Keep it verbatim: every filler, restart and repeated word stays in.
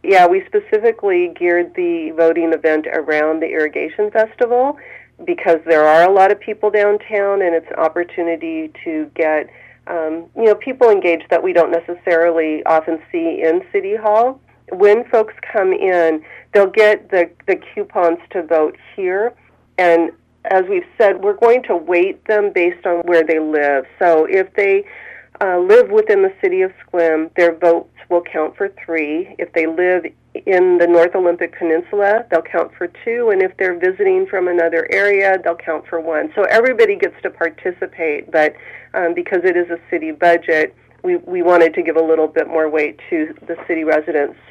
Yeah, we specifically geared the voting event around the Irrigation Festival because there are a lot of people downtown, and it's an opportunity to get um, you know people engaged that we don't necessarily often see in City Hall. When folks come in, they'll get the, the coupons to vote here, and as we've said, we're going to weight them based on where they live. So if they uh, live within the city of Sequim, their votes will count for three. If they live in the North Olympic Peninsula, they'll count for two, and if they're visiting from another area, they'll count for one. So everybody gets to participate, but um, because it is a city budget, we, we wanted to give a little bit more weight to the city residents